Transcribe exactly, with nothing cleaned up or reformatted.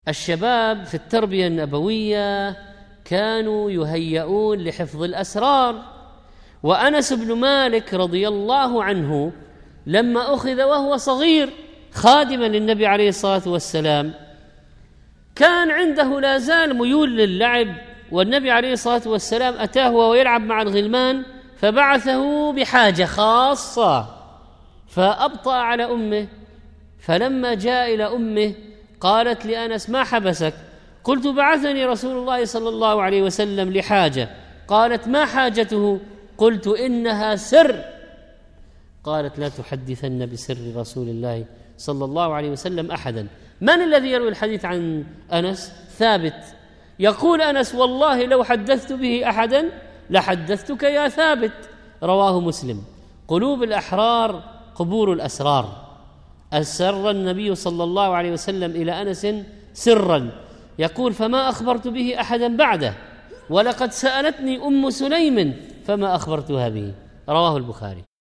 الشباب في التربية النبوية كانوا يهيئون لحفظ الأسرار. وأنس بن مالك رضي الله عنه لما أخذ وهو صغير خادما للنبي عليه الصلاة والسلام كان عنده لا زال ميول للعب، والنبي عليه الصلاة والسلام أتاه وهو يلعب مع الغلمان فبعثه بحاجة خاصة فأبطأ على أمه. فلما جاء إلى أمه قالت لأنس: ما حبسك؟ قلت: بعثني رسول الله صلى الله عليه وسلم لحاجة. قالت: ما حاجته؟ قلت: إنها سر. قالت: لا تحدثن بسر رسول الله صلى الله عليه وسلم أحدا. من الذي يروي الحديث عن أنس؟ ثابت. يقول أنس: والله لو حدثت به أحدا لحدثتك يا ثابت. رواه مسلم. قلوب الأحرار قبور الأسرار. أسر النبي صلى الله عليه وسلم إلى أنس سرا، يقول: فما أخبرت به أحدا بعده، ولقد سألتني أم سليم فما أخبرتها به. رواه البخاري.